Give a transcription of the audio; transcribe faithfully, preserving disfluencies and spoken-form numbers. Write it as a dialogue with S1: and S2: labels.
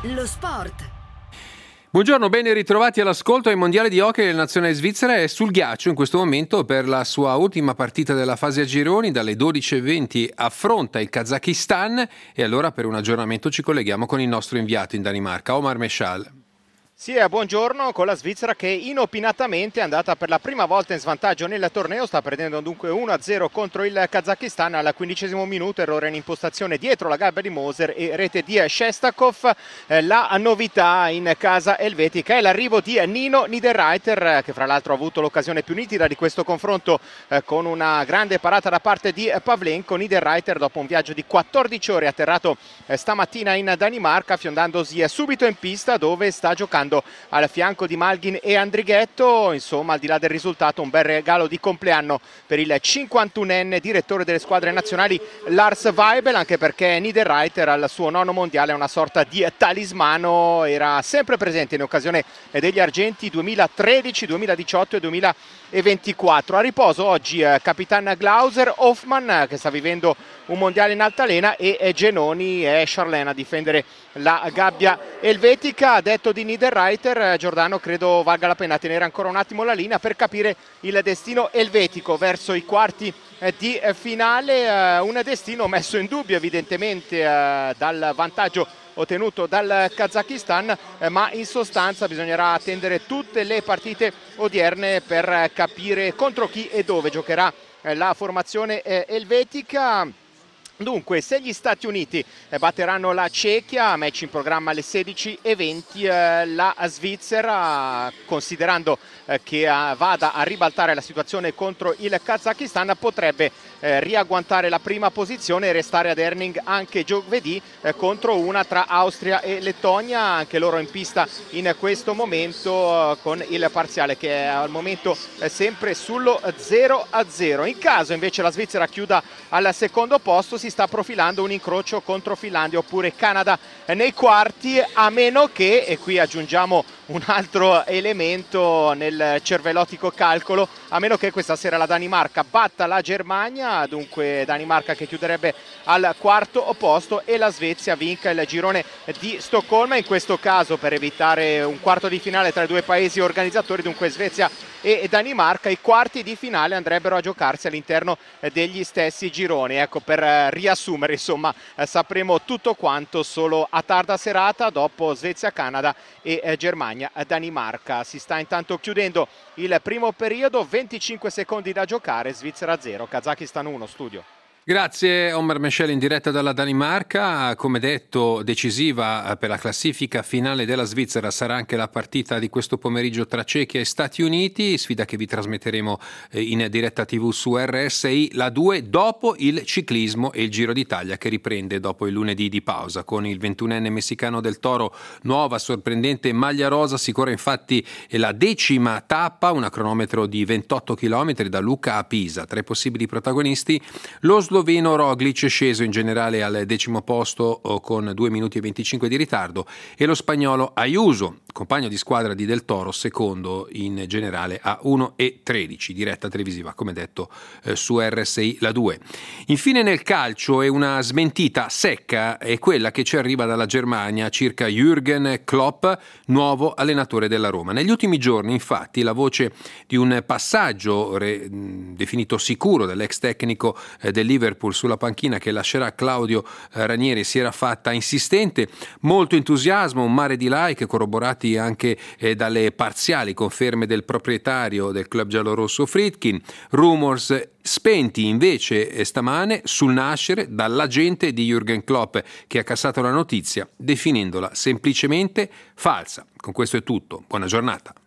S1: Lo sport.
S2: Buongiorno, ben ritrovati all'ascolto. Il mondiale di hockey della nazionale svizzera è sul ghiaccio in questo momento per la sua ultima partita della fase a gironi. Dalle dodici e venti affronta il Kazakistan e allora per un aggiornamento ci colleghiamo con il nostro inviato in Danimarca, Omar Meshal.
S3: Sì, buongiorno, con la Svizzera che inopinatamente è andata per la prima volta in svantaggio nel torneo, sta perdendo dunque uno a zero contro il Kazakistan al quindicesimo minuto, errore in impostazione dietro la gabbia di Moser e rete di Shestakov. Eh, la novità in casa elvetica è l'arrivo di Nino Niederreiter, che fra l'altro ha avuto l'occasione più nitida di questo confronto eh, con una grande parata da parte di Pavlenko. Niederreiter dopo un viaggio di quattordici ore è atterrato eh, stamattina in Danimarca, fiondandosi subito in pista dove sta giocando al fianco di Malgin e Andrighetto. Insomma, al di là del risultato, un bel regalo di compleanno per il cinquantunenne direttore delle squadre nazionali Lars Weibel, anche perché Niederreiter al suo nono mondiale è una sorta di talismano, era sempre presente in occasione degli argenti duemilatredici, duemiladiciotto e duemilaventiquattro. A riposo oggi eh, Capitan Glauser, Hoffmann che sta vivendo un mondiale in altalena e eh, Genoni e Charlene a difendere la gabbia elvetica. Detto di Niederreiter, Giordano, credo valga la pena tenere ancora un attimo la linea per capire il destino elvetico verso i quarti di finale, un destino messo in dubbio evidentemente dal vantaggio ottenuto dal Kazakistan, ma in sostanza bisognerà attendere tutte le partite odierne per capire contro chi e dove giocherà la formazione elvetica. Dunque, se gli Stati Uniti batteranno la Cechia, match in programma alle sedici e venti, eh, la Svizzera, considerando eh, che eh, vada a ribaltare la situazione contro il Kazakistan, potrebbe eh, riagguantare la prima posizione e restare ad Herning anche giovedì eh, contro una tra Austria e Lettonia, anche loro in pista in questo momento eh, con il parziale che è al momento eh, sempre sullo zero a zero. In caso invece la Svizzera chiuda al secondo posto, si sta profilando un incrocio contro Finlandia oppure Canada nei quarti, a meno che, e qui aggiungiamo un altro elemento nel cervellotico calcolo, a meno che questa sera la Danimarca batta la Germania, dunque Danimarca che chiuderebbe al quarto posto, e la Svezia vinca il girone di Stoccolma. In questo caso, per evitare un quarto di finale tra i due paesi organizzatori, dunque Svezia e Danimarca, i quarti di finale andrebbero a giocarsi all'interno degli stessi gironi. Ecco, per riassumere, insomma, sapremo tutto quanto solo a tarda serata dopo Svezia-Canada e Germania-Danimarca. Si sta intanto chiudendo il primo periodo, venticinque secondi da giocare, Svizzera zero, Kazakistan uno. Studio.
S2: Grazie Omar Meshel in diretta dalla Danimarca. Come detto, decisiva per la classifica finale della Svizzera sarà anche la partita di questo pomeriggio tra Cechia e Stati Uniti, sfida che vi trasmetteremo in diretta tivù su R S I, la due, dopo il ciclismo e il Giro d'Italia che riprende dopo il lunedì di pausa. Con il ventunenne messicano del Toro, nuova sorprendente maglia rosa, si corre infatti la decima tappa, una cronometro di ventotto chilometri da Lucca a Pisa. Tra i possibili protagonisti lo sloveno Roglic, sceso in generale al decimo posto con due minuti e venticinque di ritardo, e lo spagnolo Ayuso, compagno di squadra di Del Toro, secondo in generale a uno e tredici. Diretta televisiva, come detto, eh, su R S I la due. Infine nel calcio è una smentita secca, è quella che ci arriva dalla Germania circa Jürgen Klopp, nuovo allenatore della Roma. Negli ultimi giorni, infatti, la voce di un passaggio re, definito sicuro dall'ex tecnico eh, del Liverpool sulla panchina che lascerà Claudio Ranieri si era fatta insistente. Molto entusiasmo, un mare di like corroborati anche eh, dalle parziali conferme del proprietario del club giallorosso Friedkin. Rumors spenti invece eh, stamane sul nascere dall'agente di Jürgen Klopp, che ha cassato la notizia definendola semplicemente falsa. Con questo è tutto, buona giornata.